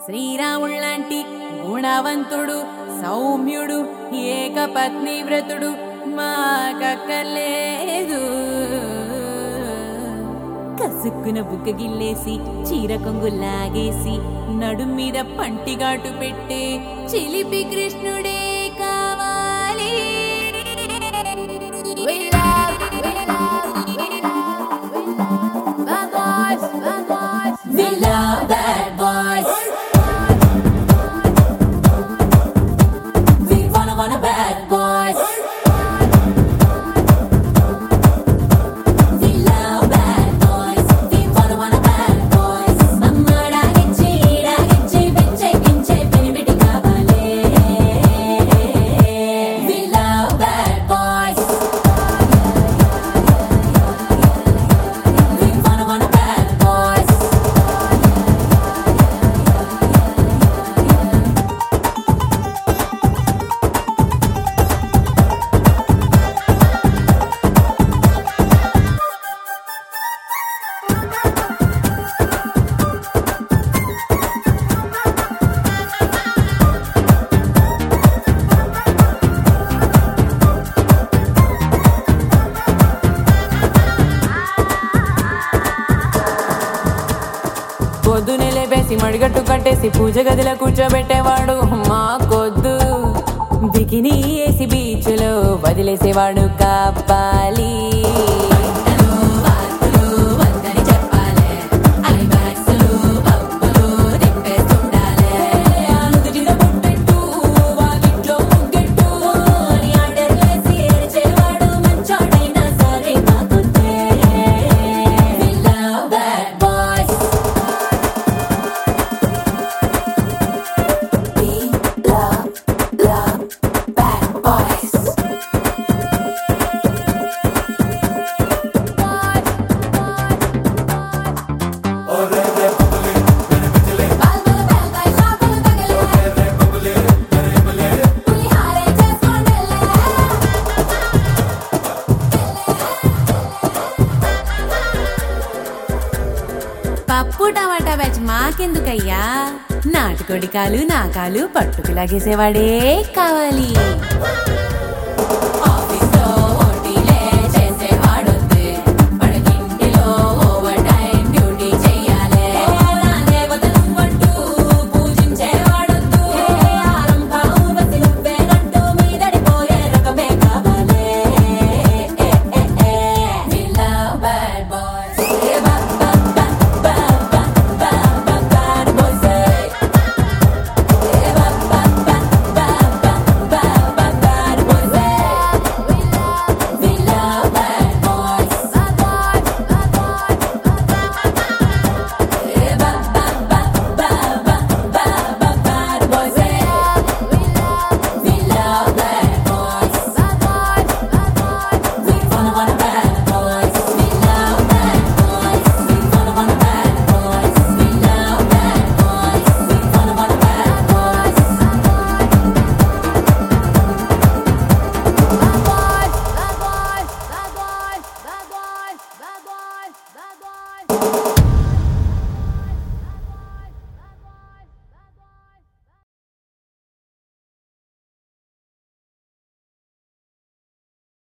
శ్రీరాముళ్లాంటి గుణవంతుడు సౌమ్యుడు ఏకపత్ని వ్రతుడు మాకక్కర్లేదు. కసుక్కున బుగ్గ గిల్లేసి చీర కొంగు లాగేసి నడుం మీద పంటిగాటు పెట్టే చిలిపి కృష్ణుడే కావాలి. పొద్దునే లేపేసి మడిగట్టు కట్టేసి పూజ గదిలో కూర్చోబెట్టేవాడు మాకొద్దు. బికినీ వేసి బీచ్లో వదిలేసేవాడు కాపాలి. పప్పు టమాటా బ్యాచ్ మాకెందుకయ్యా, నాటుకోడి కాలు నా కాలు పట్టుకు లాగేసేవాడే కావాలి.